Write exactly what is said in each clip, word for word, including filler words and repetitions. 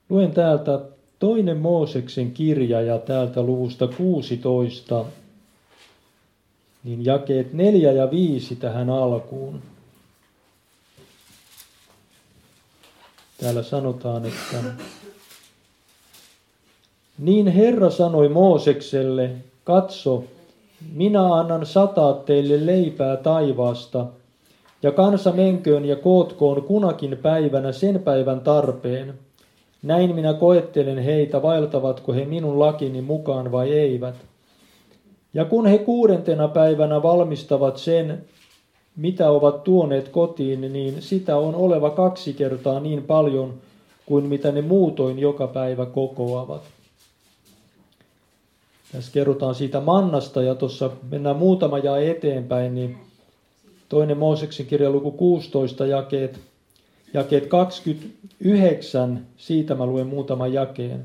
Luen täältä toinen Mooseksen kirja ja täältä luvusta kuusitoista, niin jakeet neljä ja viisi tähän alkuun. Täällä sanotaan, että niin Herra sanoi Moosekselle, katso, minä annan sataa teille leipää taivaasta, ja kansa menköön ja kootkoon kunakin päivänä sen päivän tarpeen. Näin minä koettelen heitä, vaeltavatko he minun lakini mukaan vai eivät. Ja kun he kuudentena päivänä valmistavat sen, mitä ovat tuoneet kotiin, niin sitä on oleva kaksi kertaa niin paljon kuin mitä ne muutoin joka päivä kokoavat. Tässä kerrotaan siitä mannasta ja tuossa mennään muutama jae eteenpäin, niin toinen Mooseksen kirja luku kuusitoista jakeet, jakeet kaksikymmentäyhdeksän, siitä mä luen muutaman jakeen.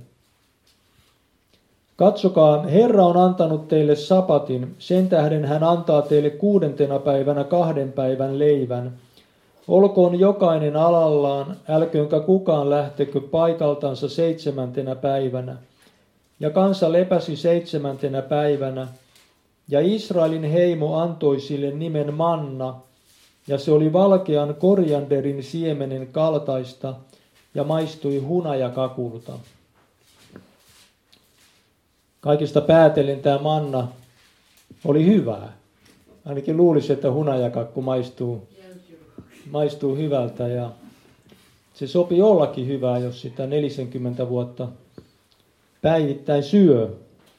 Katsokaa, Herra on antanut teille sapatin, sen tähden hän antaa teille kuudentena päivänä kahden päivän leivän. Olkoon jokainen alallaan, älköönkä kukaan lähtekö paikaltansa seitsemäntenä päivänä. Ja kansa lepäsi seitsemäntenä päivänä, ja Israelin heimo antoi sille nimen manna, ja se oli valkean korianderin siemenen kaltaista, ja maistui hunajakakulta. Kaikista päätellen tämä manna oli hyvää. Ainakin luulisi, että hunajakakku maistuu, maistuu hyvältä, ja se sopi ollakin hyvää, jos sitä neljäkymmentä vuotta päivittäin syö.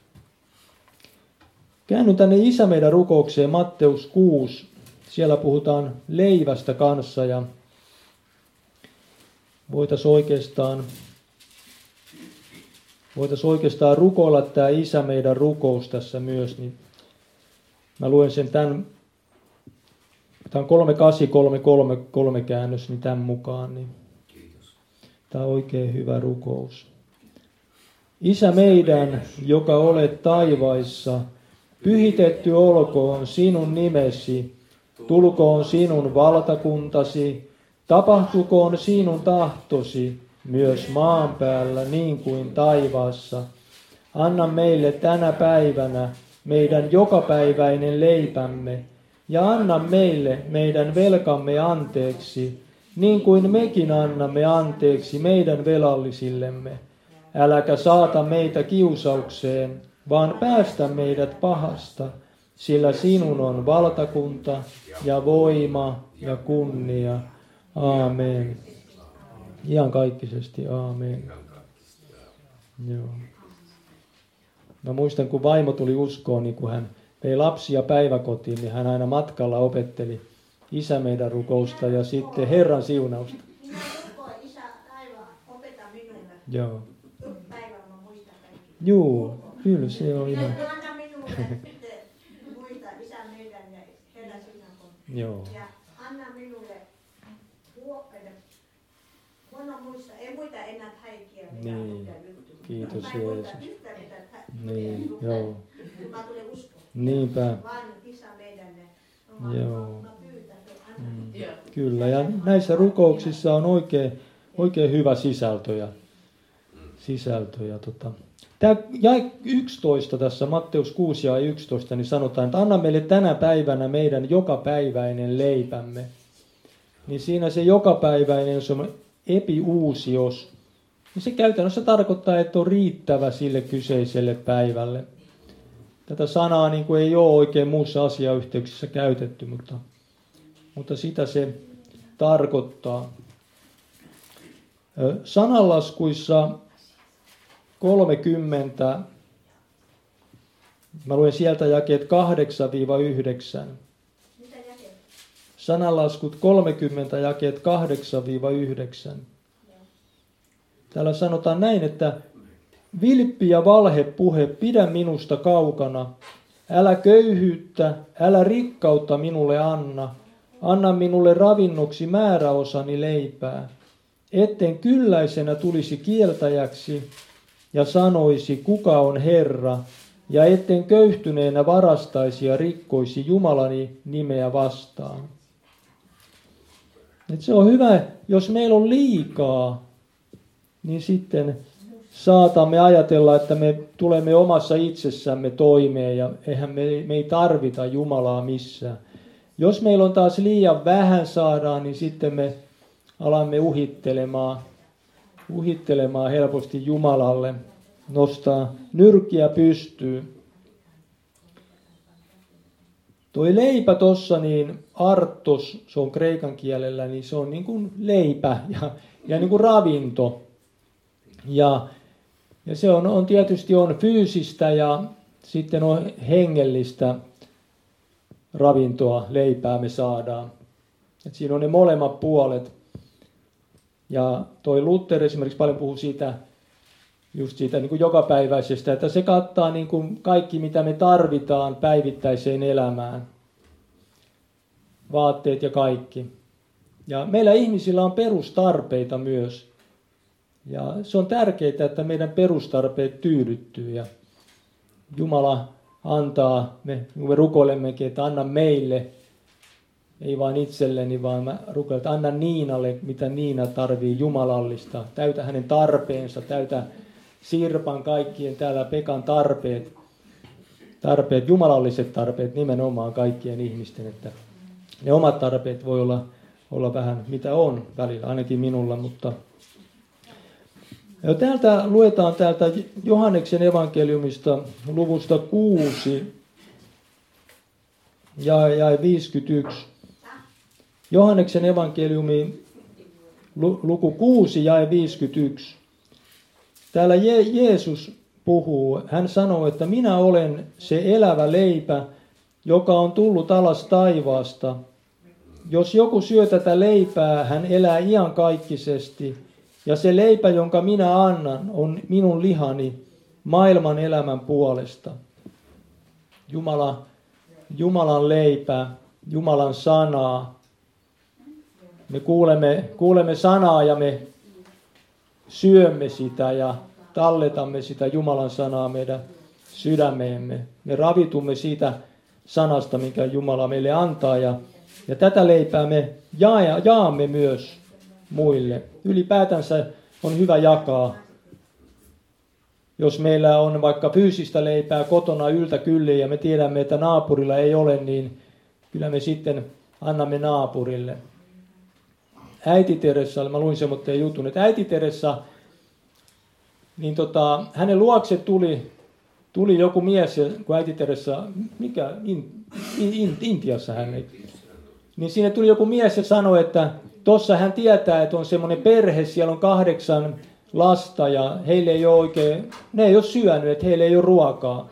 Käännyn tänne Isä meidän rukoukseen Matteus kuusi. Siellä puhutaan leivästä kanssa ja voitaisiin oikeastaan, voitaisiin oikeastaan rukoilla tämä Isä meidän rukous tässä myös. Niin mä luen sen tämän, tämä on kolme kahdeksan kolme kolme kolme käännös, niin tämän mukaan. Niin tämä on oikein hyvä rukous. Isä meidän, joka olet taivaissa, pyhitetty olkoon sinun nimesi, tulkoon sinun valtakuntasi, tapahtukoon sinun tahtosi, myös maan päällä niin kuin taivaassa. Anna meille tänä päivänä meidän jokapäiväinen leipämme, ja anna meille meidän velkamme anteeksi, niin kuin mekin annamme anteeksi meidän velallisillemme. Äläkä saata meitä kiusaukseen, vaan päästä meidät pahasta, sillä sinun on valtakunta ja voima ja kunnia. Aamen. Iankaikkisesti aamen. Joo. Mä muistan, kun vaimo tuli uskoon, niin kun hän vei lapsia päiväkotiin, niin hän aina matkalla opetteli Isä meidän rukousta ja sitten Herran siunausta. Isä taivaan, opeta minulle. Joo. Päivän mä muistan kaikki. Joo, kyllä se on ihan. Anna minulle sitten muista Isä meidän ja Herran siunausta. Joo. Ja anna minulle huono muista, ei muita enää häikkiä. Niin. Kiitos Jeesus. Niin, joo. Mä tulen uskoon. Niinpä. Vaan Isä meidän. Joo. Mm. Kyllä, ja näissä rukouksissa on oikein, oikein hyvä sisältö. Ja, sisältö ja tota. Tämä jae yksitoista tässä, Matteus kuusi ja yksitoista, niin sanotaan, että anna meille tänä päivänä meidän jokapäiväinen leipämme. Niin siinä se jokapäiväinen, se on epiuusios. Niin se käytännössä tarkoittaa, että on riittävä sille kyseiselle päivälle. Tätä sanaa niin kuin ei ole oikein muussa asiayhteyksissä käytetty, mutta, mutta sitä se tarkoittaa. Sananlaskuissa kolmekymmentä, mä luen sieltä jakeet kahdeksan yhdeksän. Sananlaskut kolmekymmentä jakeet kahdeksan yhdeksän. Täällä sanotaan näin, että vilppi ja valhepuhe pidä minusta kaukana. Älä köyhyyttä, älä rikkautta minulle anna. Anna minulle ravinnoksi määräosani leipää. Etten kylläisenä tulisi kieltäjäksi ja sanoisi, kuka on Herra, ja etten köyhtyneenä varastaisi ja rikkoisi Jumalani nimeä vastaan. Et se on hyvä, jos meillä on liikaa, niin sitten saatamme ajatella, että me tulemme omassa itsessämme toimeen ja eihän me, me ei tarvita Jumalaa missään. Jos meillä on taas liian vähän saadaan, niin sitten me alamme uhittelemaan, uhittelemaan helposti Jumalalle, nostaa nyrkkiä pystyyn. Toi leipä tuossa, niin artos, se on kreikan kielellä, niin se on niin kuin leipä ja, ja niin kuin ravinto. Ja, ja se on, on tietysti on fyysistä ja sitten on hengellistä ravintoa, leipää me saadaan. Et siinä on ne molemmat puolet. Ja toi Luther esimerkiksi paljon puhuu siitä, just siitä niin kuin jokapäiväisestä, että se kattaa niin kuin kaikki, mitä me tarvitaan päivittäiseen elämään. Vaatteet ja kaikki. Ja meillä ihmisillä on perustarpeita myös. Ja se on tärkeää, että meidän perustarpeet tyydyttyy. Ja Jumala antaa, me, me rukoilemmekin, että anna meille, ei vain itselleni, vaan mä rukoilen, että anna Niinalle, mitä Niina tarvii jumalallista. Täytä hänen tarpeensa, täytä Sirpan kaikkien täällä Pekan tarpeet, tarpeet, jumalalliset tarpeet nimenomaan kaikkien ihmisten, että ne omat tarpeet voi olla, olla vähän mitä on välillä, ainakin minulla, mutta ja täältä luetaan täältä Johanneksen evankeliumista luvusta kuusi ja, ja viisikymmentäyksi. Johanneksen evankeliumi luku kuusi ja viisikymmentäyksi. Täällä Je- Jeesus puhuu, hän sanoo, että minä olen se elävä leipä, joka on tullut alas taivaasta. Jos joku syö tätä leipää, hän elää iankaikkisesti, ja se leipä, jonka minä annan, on minun lihani maailman elämän puolesta. Jumala, Jumalan leipä, Jumalan sanaa. Me kuulemme, kuulemme sanaa ja me syömme sitä ja talletamme sitä Jumalan sanaa meidän sydämeemme. Me ravitumme siitä sanasta, minkä Jumala meille antaa. Ja, ja tätä leipää me jaa, jaamme myös muille. Ylipäätänsä on hyvä jakaa. Jos meillä on vaikka fyysistä leipää kotona yltä kyllin ja me tiedämme, että naapurilla ei ole, niin kyllä me sitten annamme naapurille. Äiti Teressa, mä luin semmoinen jutun, että äiti Teressa, niin tota, hänen luokse tuli, tuli joku mies, kun äiti Teressa, mikä, in, in, in, Intiassa hän ei, niin siinä tuli joku mies ja sanoi, että tuossa hän tietää, että on semmoinen perhe, siellä on kahdeksan lasta ja heille ei ole oikein, ne ei ole syönyt, että heille ei ole ruokaa.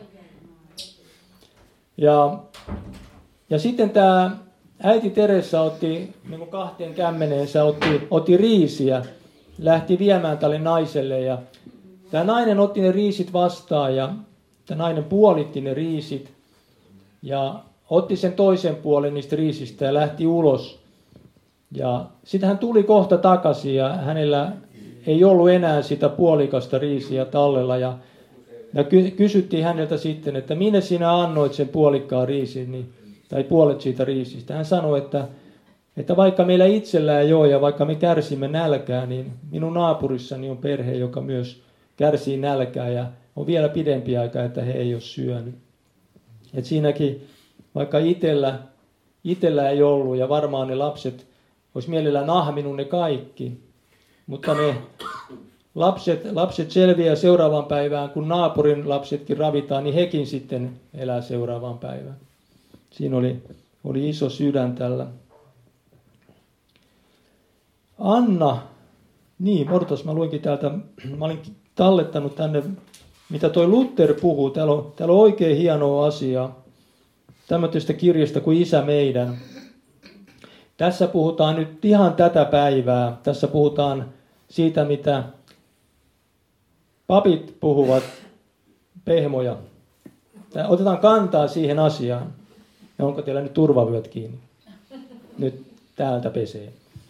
Ja, ja sitten tämä äiti Teressa otti niin kuin kahteen kämmeneensä, otti, otti riisiä, lähti viemään tälle naiselle ja tämä nainen otti ne riisit vastaan ja tämä nainen puolitti ne riisit ja otti sen toisen puolen niistä riisistä ja lähti ulos. Ja sitten hän tuli kohta takaisin ja hänellä ei ollut enää sitä puolikasta riisiä tallella. Ja, ja ky- kysyttiin häneltä sitten, että minne sinä annoit sen puolikkaan riisin, niin, tai puolet siitä riisistä. Hän sanoi, että, että vaikka meillä itsellä ei ole ja vaikka me kärsimme nälkää, niin minun naapurissani on perhe, joka myös kärsii nälkää ja on vielä pidempi aika, että he ei ole syönyt. Et siinäkin, vaikka itsellä, itsellä ei ollut ja varmaan ne lapset olisi mielellään ahminut ne kaikki, mutta ne lapset, lapset selviää seuraavaan päivään, kun naapurin lapsetkin ravitaan, niin hekin sitten elää seuraavaan päivään. Siinä oli, oli iso sydän tällä. Anna, niin Mortas, mä luinkin täältä, mä olin tallettanut tänne, mitä toi Luther puhuu, täällä on, täällä on oikein hienoa asiaa, tämmöisestä kirjasta kuin Isä meidän. Tässä puhutaan nyt ihan tätä päivää. Tässä puhutaan siitä, mitä papit puhuvat, pehmoja. Otetaan kantaa siihen asiaan. Ja onko teillä nyt turvavyöt kiinni? Nyt täältä pesee.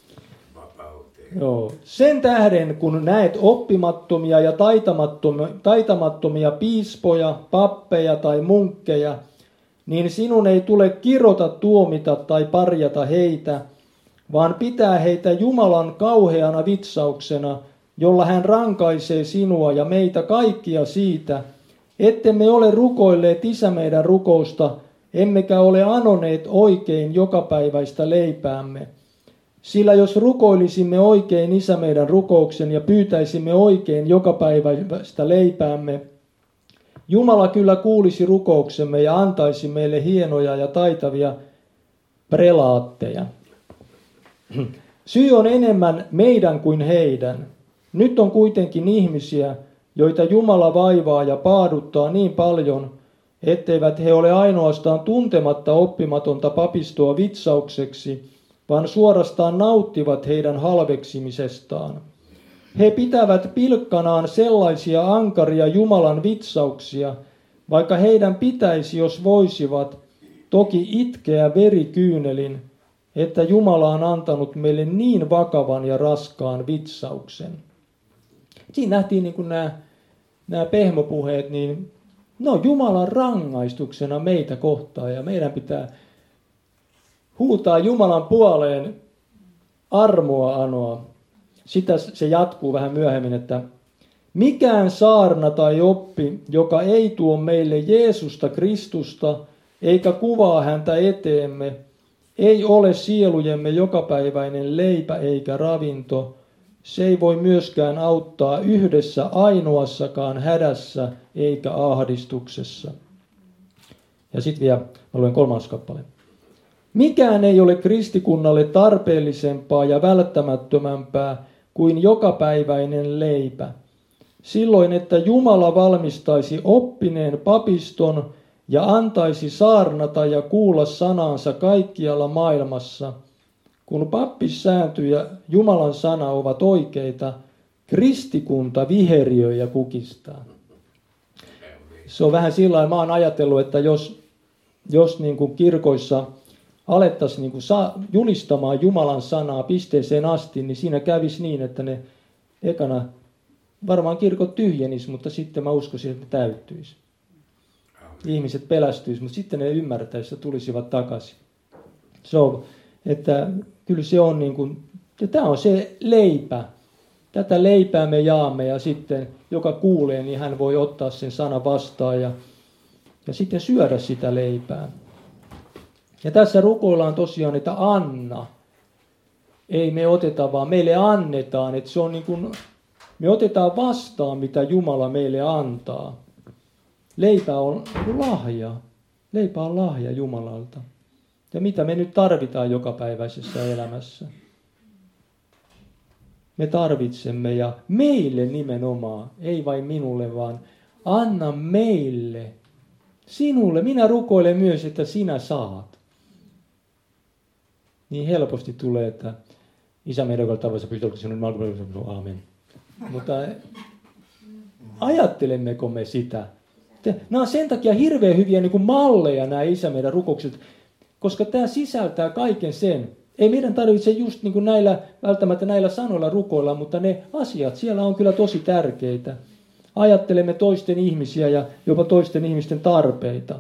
Joo. Sen tähden, kun näet oppimattomia ja taitamattomia, taitamattomia piispoja, pappeja tai munkkeja, niin sinun ei tule kirota, tuomita tai parjata heitä, vaan pitää heitä Jumalan kauheana vitsauksena, jolla hän rankaisee sinua ja meitä kaikkia siitä, ettemme ole rukoilleet Isä meidän rukousta, emmekä ole anoneet oikein jokapäiväistä leipäämme. Sillä jos rukoilisimme oikein Isä meidän rukouksen ja pyytäisimme oikein jokapäiväistä leipäämme, Jumala kyllä kuulisi rukouksemme ja antaisi meille hienoja ja taitavia prelaatteja. Syy on enemmän meidän kuin heidän. Nyt on kuitenkin ihmisiä, joita Jumala vaivaa ja paaduttaa niin paljon, etteivät he ole ainoastaan tuntematta oppimatonta papistoa vitsaukseksi, vaan suorastaan nauttivat heidän halveksimisestaan. He pitävät pilkkanaan sellaisia ankaria Jumalan vitsauksia, vaikka heidän pitäisi, jos voisivat, toki itkeä verikyynelin, että Jumala on antanut meille niin vakavan ja raskaan vitsauksen. Siinä nähtiin niin kuin nämä, nämä pehmopuheet, niin no Jumalan rangaistuksena meitä kohtaan ja meidän pitää huutaa Jumalan puoleen armoa anoa. Sitä se jatkuu vähän myöhemmin, että mikään saarna tai oppi, joka ei tuo meille Jeesusta Kristusta, eikä kuvaa häntä eteemme, ei ole sielujemme jokapäiväinen leipä eikä ravinto. Se ei voi myöskään auttaa yhdessä ainoassakaan hädässä eikä ahdistuksessa. Ja sitten vielä, mä luen kolmas kappale. Mikään ei ole kristikunnalle tarpeellisempaa ja välttämättömämpää kuin jokapäiväinen leipä. Silloin, että Jumala valmistaisi oppineen papiston ja antaisi saarnata ja kuulla sanansa kaikkialla maailmassa. Kun pappissääntö ja Jumalan sana ovat oikeita, kristikunta viheriöi ja kukistaa. Se on vähän sillä lailla, mä oon ajatellut, että jos, jos niin kuin kirkoissa alettaisiin niin kuin julistamaan Jumalan sanaa pisteeseen asti, niin siinä kävisi niin, että ne ekana varmaan kirkot tyhjenisi, mutta sitten mä uskoisin, että ne täyttyisi. Ihmiset pelästyisivät, mutta sitten ne ymmärtäisivät ja tulisivat takaisin. Se on, että kyllä se on niin kuin, ja tämä on se leipä. Tätä leipää me jaamme ja sitten joka kuulee, niin hän voi ottaa sen sanan vastaan ja, ja sitten syödä sitä leipää. Ja tässä rukoillaan tosiaan, että anna. Ei me oteta, vaan meille annetaan. Että se on niin kuin, me otetaan vastaan, mitä Jumala meille antaa. Leipä on lahja. Leipä on lahja Jumalalta. Ja mitä me nyt tarvitaan jokapäiväisessä elämässä? Me tarvitsemme ja meille nimenomaan, ei vain minulle, vaan anna meille, sinulle. Minä rukoilen myös, että sinä saat. Niin helposti tulee, että Isä meidän joka tavoissa pystyy sinun maailman, aamen. Mutta ajattelemmeko me sitä? Nämä on sen takia hirveän hyviä niin kuin malleja nämä Isä meidän rukoukset, koska tämä sisältää kaiken sen. Ei meidän tarvitse just niin kuin näillä, välttämättä näillä sanoilla rukoilla, mutta ne asiat siellä on kyllä tosi tärkeitä. Ajattelemme toisten ihmisiä ja jopa toisten ihmisten tarpeita.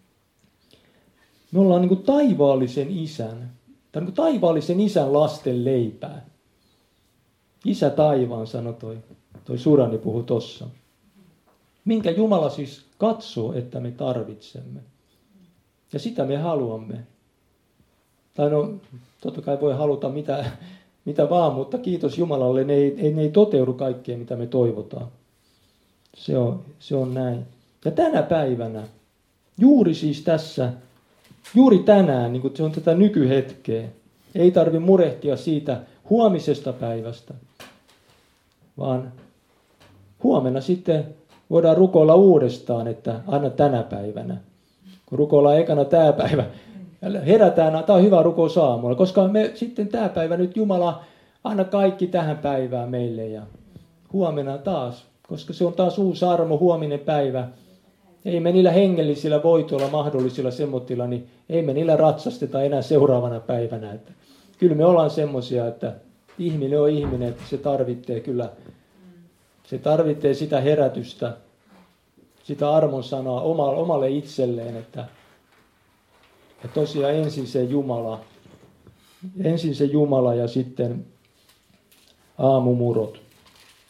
Me ollaan niin kuin taivaallisen isän, tai niin kuin taivaallisen isän lasten leipää. Isä taivaan, sanoi toi, toi Surani puhui tossa. Minkä Jumala siis katsoo, että me tarvitsemme. Ja sitä me haluamme. Tai no, totta kai voi haluta mitä, mitä vaan, mutta kiitos Jumalalle, ne ei, ne ei toteudu kaikkeen, mitä me toivotaan. Se on, se on näin. Ja tänä päivänä, juuri siis tässä, juuri tänään, niin kuin se on tätä nykyhetkeä, ei tarvitse murehtia siitä huomisesta päivästä, vaan huomenna sitten voidaan rukoilla uudestaan, että anna tänä päivänä. Kun rukoillaan ekana tämä päivä, herätään, tämä on hyvä rukous aamulla, koska me sitten tämä päivä nyt Jumala, anna kaikki tähän päivään meille ja huomenna taas, koska se on taas uusi armo, huominen päivä. Ei me niillä hengellisillä voitoilla, mahdollisilla semmoitilla, niin ei me niillä ratsasteta enää seuraavana päivänä. Että kyllä me ollaan semmoisia, että ihminen on ihminen, että se tarvitsee kyllä, se tarvitsee sitä herätystä, sitä armon sanaa omalle itselleen, että ja tosiaan ensin se Jumala, ensin se Jumala ja sitten aamumurot.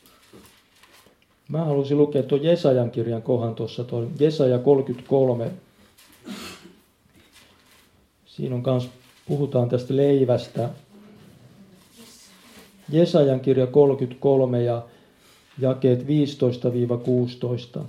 Mä halusin lukea tuon Jesajan kirjan kohan tuossa, tuo Jesaja kolmekymmentäkolme. Siinä on kans, puhutaan tästä leivästä. Jesajan kirja kolmekymmentäkolme ja jakeet viisitoista kuusitoista.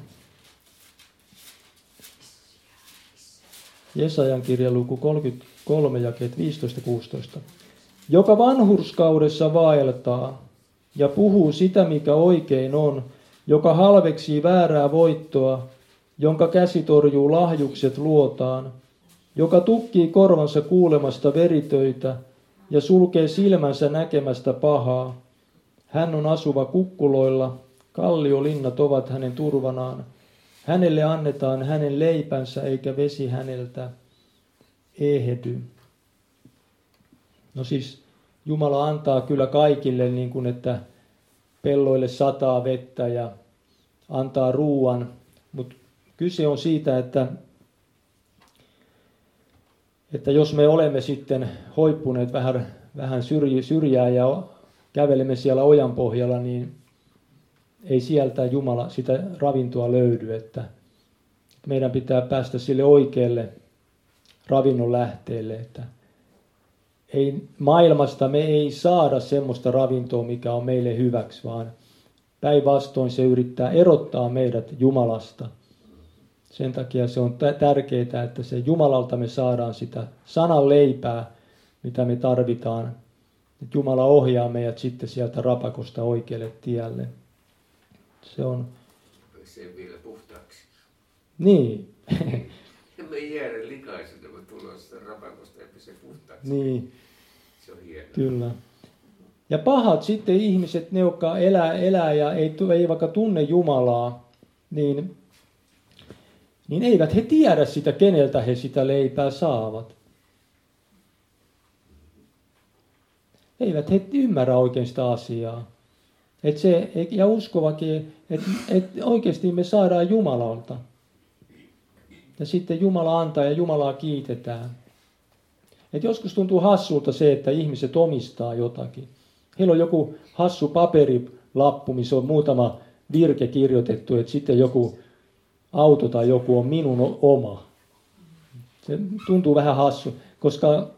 Jesajan kirja luku kolmekymmentäkolme jakeet viisitoista kuusitoista. Joka vanhurskaudessa vaeltaa ja puhuu sitä, mikä oikein on, joka halveksii väärää voittoa, jonka käsi torjuu lahjukset luotaan, joka tukkii korvansa kuulemasta veritöitä ja sulkee silmänsä näkemästä pahaa. Hän on asuva kukkuloilla, kalliolinnat ovat hänen turvanaan. Hänelle annetaan hänen leipänsä, eikä vesi häneltä ehdy. No siis Jumala antaa kyllä kaikille, niin kuin että pelloille sataa vettä ja antaa ruuan, mutta kyse on siitä, että, että jos me olemme sitten hoippuneet vähän, vähän syrjään ja kävelemme siellä ojan pohjalla, niin ei sieltä Jumala sitä ravintoa löydy, että meidän pitää päästä sille oikealle ravinnon lähteelle, että ei, maailmasta me ei saada semmoista ravintoa, mikä on meille hyväksi, vaan päinvastoin se yrittää erottaa meidät Jumalasta. Sen takia se on tärkeää, että se Jumalalta me saadaan sitä sanan leipää, mitä me tarvitaan. Että Jumala ohjaa meidät sitten sieltä rapakosta oikealle tielle. Se on... Se vielä puhtaaksi. Niin. Me jäädä likaisena, kun tulee sitä rapakosta, että se puhtaaksi. Niin. Se on hienoa. Kyllä. Ja pahat sitten ihmiset, ne jotka elää, elää ja ei, ei vaikka tunne Jumalaa, niin, niin eivät he tiedä sitä, keneltä he sitä leipää saavat. Eivät he ymmärrä oikein sitä asiaa. Et se, ja uskovakin, että et oikeasti me saadaan Jumalalta. Ja sitten Jumala antaa ja Jumalaa kiitetään. Et joskus tuntuu hassulta se, että ihmiset omistaa jotakin. Heillä on joku hassu paperilappu, missä on muutama virke kirjoitettu, että sitten joku auto tai joku on minun oma. Se tuntuu vähän hassu, koska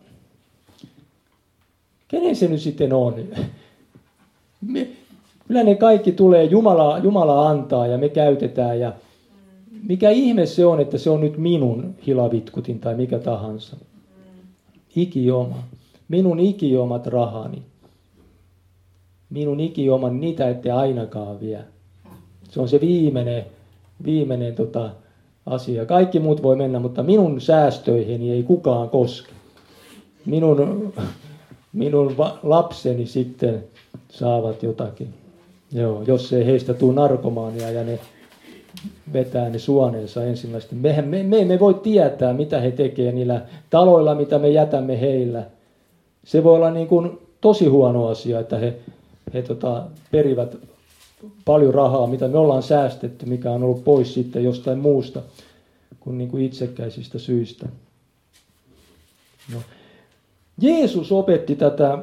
kenen se nyt sitten on? Me, kyllä ne kaikki tulee, Jumala, Jumala antaa ja me käytetään. Ja mikä ihme se on, että se on nyt minun hilavitkutin tai mikä tahansa. Ikioma. Minun ikiomat rahani. Minun ikioman, niitä ette ainakaan vie. Se on se viimeinen, viimeinen tota, asia. Kaikki muut voi mennä, mutta minun säästöihini ei kukaan koske. Minun, minun lapseni sitten saavat jotakin. Joo, jos ei heistä tule narkomaania ja ne vetää ne suoneensa ensimmäistä. Mehän, me, me emme voi tietää, mitä he tekevät niillä taloilla, mitä me jätämme heillä. Se voi olla niin kuin tosi huono asia, että he, he tota, perivät paljon rahaa, mitä me ollaan säästetty, mikä on ollut pois sitten jostain muusta kuin, niin kuin itsekkäisistä syistä. No. Jeesus opetti tätä,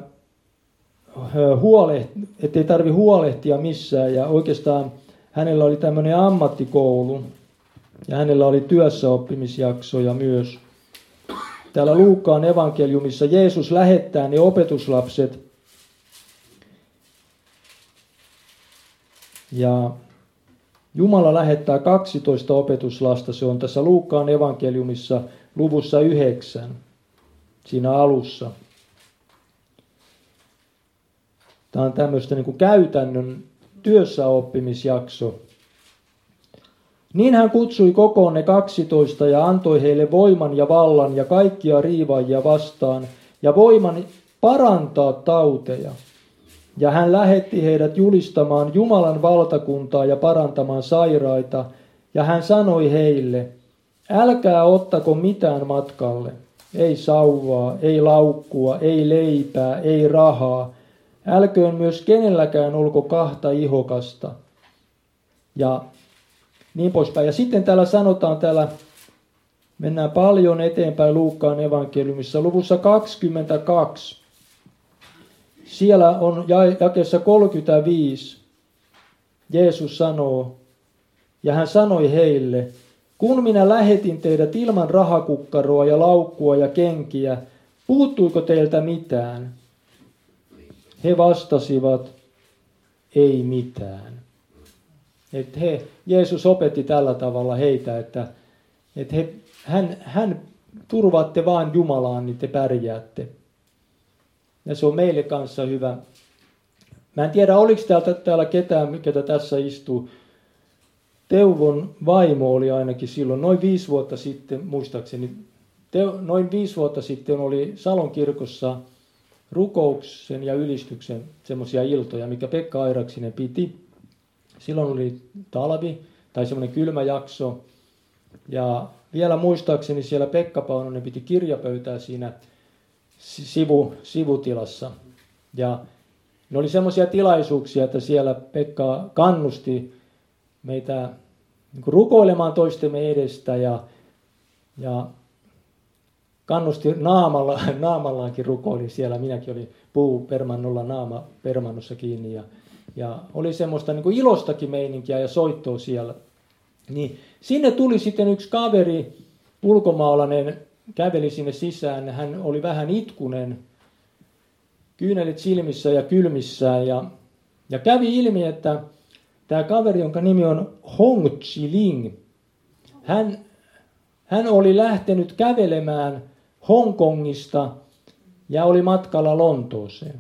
ettei tarvitse huolehtia missään, ja oikeastaan hänellä oli tämmöinen ammattikoulu ja hänellä oli työssäoppimisjaksoja myös. Täällä Luukkaan evankeliumissa Jeesus lähettää ne opetuslapset ja Jumala lähettää kaksitoista opetuslasta. Se on tässä Luukkaan evankeliumissa luvussa yhdeksän siinä alussa. Tämä on tämmöistä niin kuin käytännön työssäoppimisjakso. Niin hän kutsui kokoon ne kaksitoista ja antoi heille voiman ja vallan ja kaikkia riivaajia vastaan ja voiman parantaa tauteja. Ja hän lähetti heidät julistamaan Jumalan valtakuntaa ja parantamaan sairaita. Ja hän sanoi heille, älkää ottako mitään matkalle, ei sauvaa, ei laukkua, ei leipää, ei rahaa. Älköön myös kenelläkään olko kahta ihokasta. Ja niin poispäin. Ja sitten täällä sanotaan, täällä mennään paljon eteenpäin Luukkaan evankeliumissa, luvussa kaksikymmentäkaksi. Siellä on jakeessa kolmekymmentäviisi. Jeesus sanoo, ja hän sanoi heille, kun minä lähetin teidät ilman rahakukkaroa ja laukkua ja kenkiä, puuttuiko teiltä mitään? He vastasivat, ei mitään. Et he, Jeesus opetti tällä tavalla heitä, että, että he, hän, hän turvaatte vaan Jumalaan, niin te pärjäätte. Ja se on meille kanssa hyvä. Mä en tiedä, oliko täältä, täällä ketään, ketä tässä istuu. Teuvon vaimo oli ainakin silloin, noin viisi vuotta sitten, muistaakseni, Teo, noin viisi vuotta sitten oli Salon kirkossa rukouksen ja ylistyksen semmoisia iltoja, mikä Pekka Airaksinen piti. Silloin oli talvi tai semmoinen kylmä jakso. Ja vielä muistaakseni siellä Pekka Paunonen piti kirjapöytää siinä sivu, sivutilassa. Ja ne oli semmoisia tilaisuuksia, että siellä Pekka kannusti meitä niin kuin rukoilemaan toistemme edestä ja, ja kannusti naamalla, naamallaankin rukoili siellä. Minäkin olin puupermannolla naama permannossa kiinni ja, ja oli semmoista niin kuin ilostakin meininkiä ja soittoa siellä. Niin sinne tuli sitten yksi kaveri, ulkomaalainen, käveli sinne sisään. Hän oli vähän itkunen, kyynelit silmissä ja kylmissään ja, ja kävi ilmi, että tämä kaveri, jonka nimi on Hong Chi-ling, hän, hän oli lähtenyt kävelemään Hongkongista ja oli matkalla Lontooseen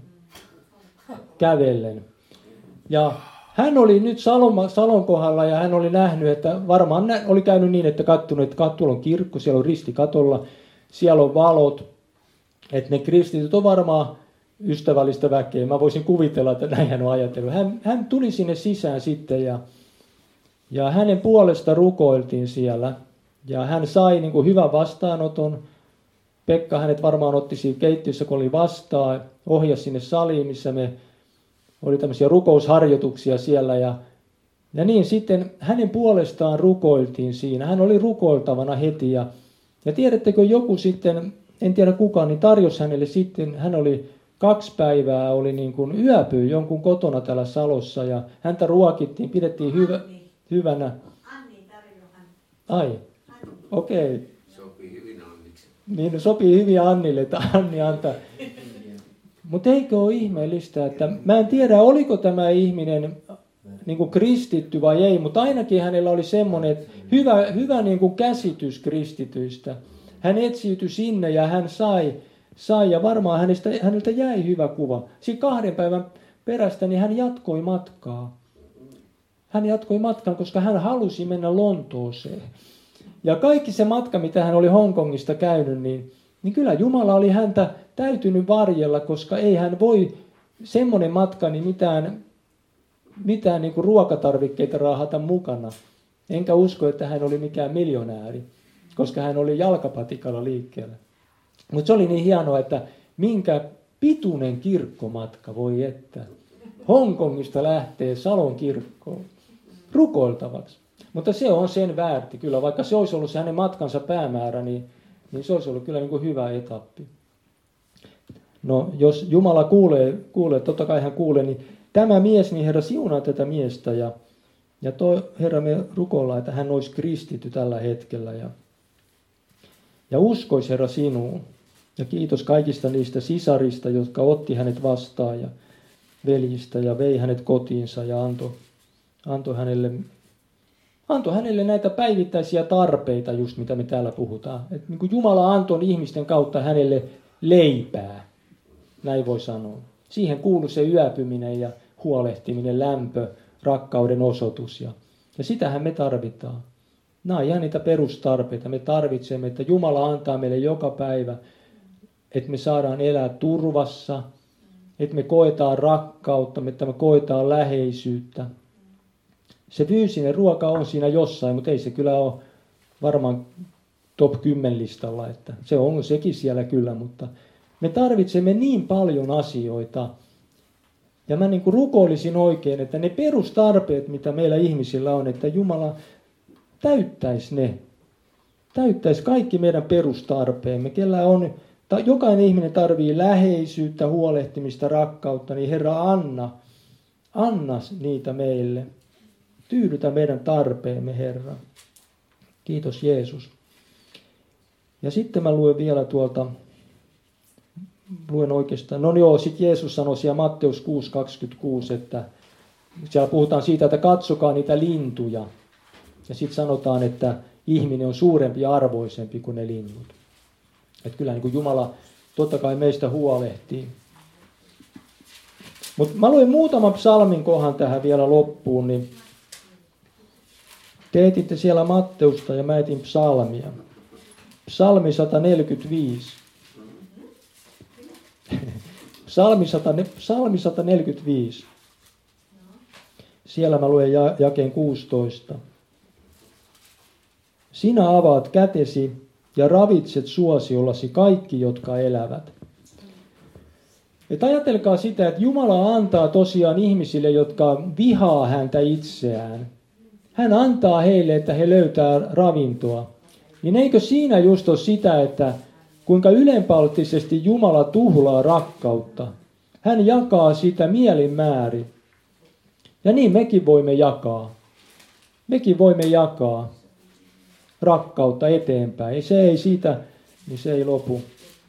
kävellen. Ja hän oli nyt Salon, Salon kohdalla ja hän oli nähnyt, että varmaan nä, oli käynyt niin, että katsonut, että tuolla on kirkko, siellä on risti katolla, siellä on valot, että ne kristityt on varmaan ystävällistä väkeä. Mä voisin kuvitella, että näin hän on ajatellut. Hän, hän tuli sinne sisään sitten ja, ja hänen puolesta rukoiltiin siellä. Ja hän sai niin kuin hyvän vastaanoton. Pekka hänet varmaan otti siinä keittiössä, kun oli vastaan. Ohjasi sinne saliin, missä me oli tämmöisiä rukousharjoituksia siellä. Ja, ja niin sitten hänen puolestaan rukoiltiin siinä. Hän oli rukoiltavana heti. Ja, ja tiedättekö, joku sitten, en tiedä kukaan, niin tarjosi hänelle sitten, hän oli kaksi päivää oli niin kuin yöpyy jonkun kotona täällä Salossa ja häntä ruokittiin, pidettiin hyvä, hyvänä. Anni tarjoaa hän. Ai, okei. Okay. Sopii hyvin Anniksi. Niin, sopii hyvin Annille, että Anni antaa. Mutta eikö ole ihmeellistä, että mä en tiedä, oliko tämä ihminen niin kuin kristitty vai ei, mutta ainakin hänellä oli semmoinen hyvä, hyvä niin kuin käsitys kristityistä. Hän etsiytyi sinne ja hän sai Sai ja varmaan hänestä, häneltä jäi hyvä kuva. Siinä kahden päivän perästä niin hän jatkoi matkaa. Hän jatkoi matkan, koska hän halusi mennä Lontooseen. Ja kaikki se matka, mitä hän oli Hongkongista käynyt, niin, niin kyllä Jumala oli häntä täytynyt varjella, koska ei hän voi semmoinen matka, niin mitään, mitään niin kuin ruokatarvikkeita raahata mukana. Enkä usko, että hän oli mikään miljonääri, koska hän oli jalkapatikalla liikkeellä. Mutta se oli niin hienoa, että minkä pituinen kirkkomatka voi että. Hongkongista lähtee Salon kirkkoon rukoiltavaksi. Mutta se on sen väärti kyllä, vaikka se olisi ollut se hänen matkansa päämäärä, niin, niin se olisi ollut kyllä niin kuin hyvä etappi. No jos Jumala kuulee, kuulee, totta kai hän kuulee, niin tämä mies, niin Herra siunaa tätä miestä ja, ja toi, Herra me rukoillaan, että hän olisi kristitty tällä hetkellä ja, ja uskoisi Herra sinuun. Ja kiitos kaikista niistä sisarista, jotka otti hänet vastaan ja veljistä ja vei hänet kotiinsa ja antoi, antoi, hänelle, antoi hänelle näitä päivittäisiä tarpeita, just mitä me täällä puhutaan. Et niin kuin Jumala antoi ihmisten kautta hänelle leipää, näin voi sanoa. Siihen kuului se yöpyminen ja huolehtiminen, lämpö, rakkauden osoitus ja, ja sitähän me tarvitaan. Nämä on ihan niitä perustarpeita. Me tarvitsemme, että Jumala antaa meille joka päivä, että me saadaan elää turvassa, että me koetaan rakkautta, että me koetaan läheisyyttä. Se fyysinen ruoka on siinä jossain, mutta ei se kyllä ole varmaan top kymmenen listalla. Että se on sekin siellä kyllä, mutta me tarvitsemme niin paljon asioita. Ja mä niin kuin rukoilisin oikein, että ne perustarpeet, mitä meillä ihmisillä on, että Jumala täyttäisi ne. Täyttäisi kaikki meidän perustarpeemme. Kellä on, jokainen ihminen tarvitsee läheisyyttä, huolehtimista, rakkautta, niin Herra anna, anna niitä meille. Tyydytä meidän tarpeemme, Herra. Kiitos Jeesus. Ja sitten mä luen vielä tuolta, luen oikeastaan, no joo, sitten Jeesus sanoi siellä Matteus kuusi kaksikymmentäkuusi, että siellä puhutaan siitä, että katsokaa niitä lintuja. Ja sitten sanotaan, että ihminen on suurempi ja arvoisempi kuin ne linnut. Että kyllä niin kuin Jumala totta kai meistä huolehtii. Mutta mä luen muutaman psalmin kohan tähän vielä loppuun, niin te etitte siellä Matteusta ja mä etin psalmia. Psalmi sata neljäkymmentäviisi. Psalmi, sata, psalmi sata neljäkymmentäviisi. Siellä mä luen ja, jakeen kuusitoista. Sinä avaat kätesi ja ravitset suosiollasi kaikki, jotka elävät. Et ajatelkaa sitä, että Jumala antaa tosiaan ihmisille, jotka vihaa häntä itseään. Hän antaa heille, että he löytää ravintoa. Niin eikö siinä just ole sitä, että kuinka ylenpalttisesti Jumala tuhlaa rakkautta. Hän jakaa sitä mielin määrin. Ja niin mekin voimme jakaa. Mekin voimme jakaa rakkautta eteenpäin. Se ei siitä, niin se ei lopu.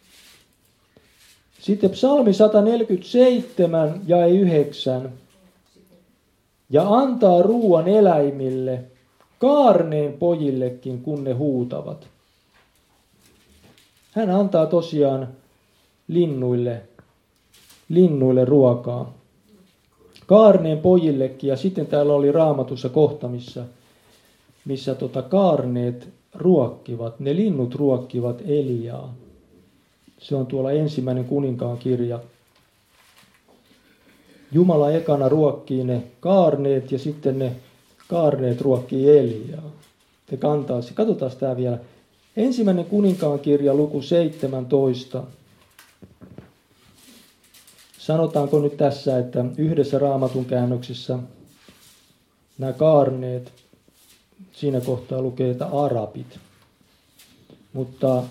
Sitten psalmi sata neljäkymmentäseitsemän ja yhdeksän. Ja antaa ruoan eläimille, kaarneen pojillekin, kun ne huutavat. Hän antaa tosiaan linnuille, linnuille ruokaa. Kaarneen pojillekin, ja sitten täällä oli Raamatussa kohta, missä, missä tota kaarneet ruokkivat, ne linnut ruokkivat Eliaa. Se on tuolla ensimmäinen kuninkaan kirja. Jumala ekana ruokkii ne kaarneet ja sitten ne kaarneet ruokkii Eliaa. Te kantaisi. Katsotaan tämä vielä. Ensimmäinen kuninkaan kirja luku seitsemäntoista. Sanotaanko nyt tässä, että yhdessä Raamatun käännöksessä nämä kaarneet, siinä kohtaa lukee, että arabit. Mutta,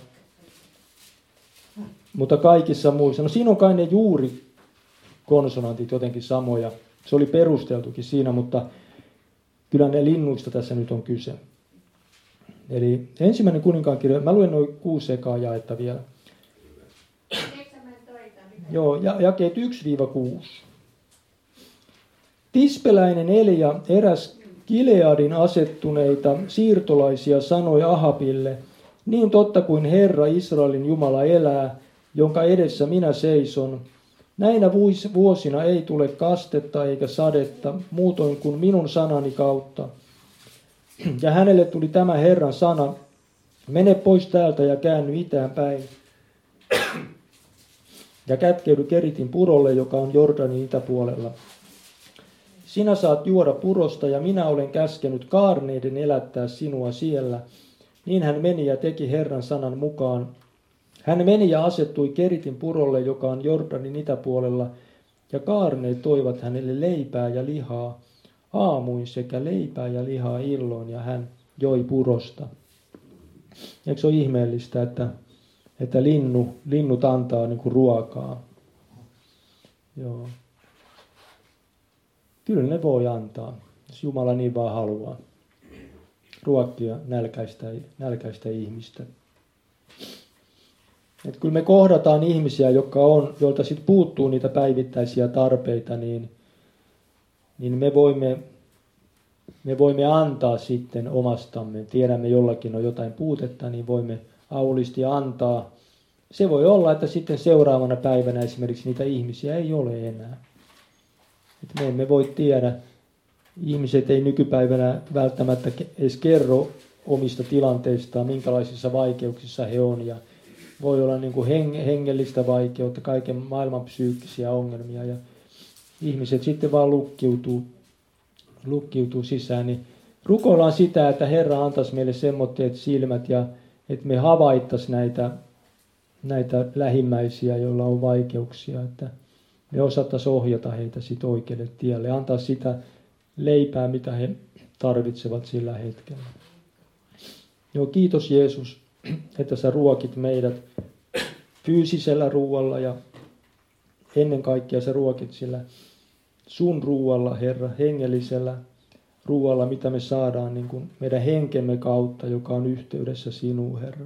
mutta kaikissa muissa, no siinä on kai ne juuri konsonantit jotenkin samoja. Se oli perusteltukin siinä, mutta kyllä ne linnuista tässä nyt on kyse. Eli ensimmäinen kuninkaan kirja, mä luen noin kuusi ekaa jaetta vielä. Joo, ja, jakeet yksi kuusi. Tispeläinen Elia, eräs Gileadin asettuneita siirtolaisia, sanoi Ahabille, niin totta kuin Herra Israelin Jumala elää, jonka edessä minä seison, näinä vuosina ei tule kastetta eikä sadetta, muutoin kuin minun sanani kautta. Ja hänelle tuli tämä Herran sana, mene pois täältä ja käänny itään päin. Ja kätkeydy Keritin purolle, joka on Jordanin itäpuolella. Sinä saat juoda purosta, ja minä olen käskenyt kaarneiden elättää sinua siellä. Niin hän meni ja teki Herran sanan mukaan. Hän meni ja asettui Keritin purolle, joka on Jordanin itäpuolella, ja kaarneet toivat hänelle leipää ja lihaa, aamuin sekä leipää ja lihaa illoin, ja hän joi purosta. Eikö se ole ihmeellistä, että, että linnu, linnut antaa niin kuin ruokaa? Joo. Kyllä ne voi antaa, jos Jumala niin vaan haluaa. Ruokkia nälkäistä, nälkäistä ihmistä. Et kyllä me kohdataan ihmisiä, jotka on, joilta sit puuttuu niitä päivittäisiä tarpeita, niin, niin me, voimme, me voimme antaa sitten omastamme. Tiedämme, jollakin on jotain puutetta, niin voimme aulisti antaa. Se voi olla, että sitten seuraavana päivänä esimerkiksi niitä ihmisiä ei ole enää. Et me emme voi tiedä. Ihmiset ei nykypäivänä välttämättä edes kerro omista tilanteistaan, minkälaisissa vaikeuksissa he on. Ja voi olla niin kuin hengellistä vaikeutta, kaiken maailman psyykkisiä ongelmia. Ja ihmiset sitten vaan lukkiutuu, lukkiutuu sisään. Niin rukoillaan sitä, että Herra antaisi meille semmoitteet silmät ja että me havaittaisiin näitä, näitä lähimmäisiä, joilla on vaikeuksia. Että me osattaisiin ohjata heitä sit oikealle tielle, antaa sitä leipää, mitä he tarvitsevat sillä hetkellä. Joo, kiitos Jeesus, että sä ruokit meidät fyysisellä ruualla ja ennen kaikkea sä ruokit sillä sun ruualla, Herra, hengellisellä ruoalla, mitä me saadaan niin kuin meidän henkemme kautta, joka on yhteydessä sinuun, Herra.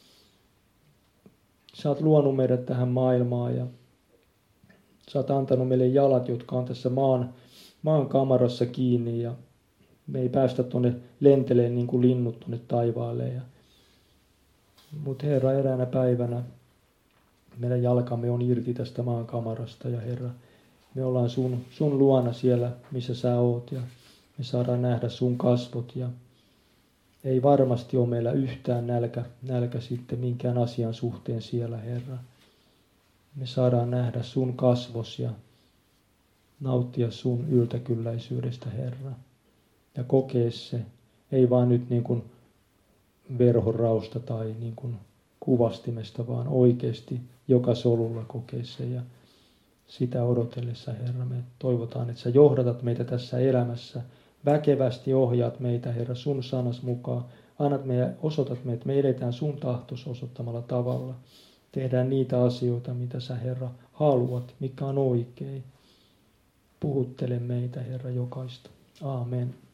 Sä oot luonut meidät tähän maailmaan ja sä oot antanut meille jalat, jotka on tässä maan, maan kamarassa kiinni ja me ei päästä tuonne lenteleen niin kuin linnut tuonne taivaalle. Ja... Mutta Herra, eräänä päivänä meidän jalkamme on irti tästä maan kamarasta ja Herra, me ollaan sun, sun luona siellä, missä sä oot ja me saadaan nähdä sun kasvot ja ei varmasti ole meillä yhtään nälkä, nälkä sitten minkään asian suhteen siellä, Herra. Me saadaan nähdä sun kasvos ja nauttia sun yltäkylläisyydestä, Herra. Ja kokea se, ei vaan nyt niin kuin verhorausta tai niin kuin kuvastimesta, vaan oikeasti joka solulla kokea se. Ja sitä odotellessa, Herra, me toivotaan, että sä johdatat meitä tässä elämässä. Väkevästi ohjaat meitä, Herra, sun sanas mukaan. Annat meidän, osoitat meitä, että me eletään sun tahtos osoittamalla tavalla. Tehdään niitä asioita, mitä sä, Herra, haluat, mikä on oikein. Puhuttele meitä, Herra, jokaista. Aamen.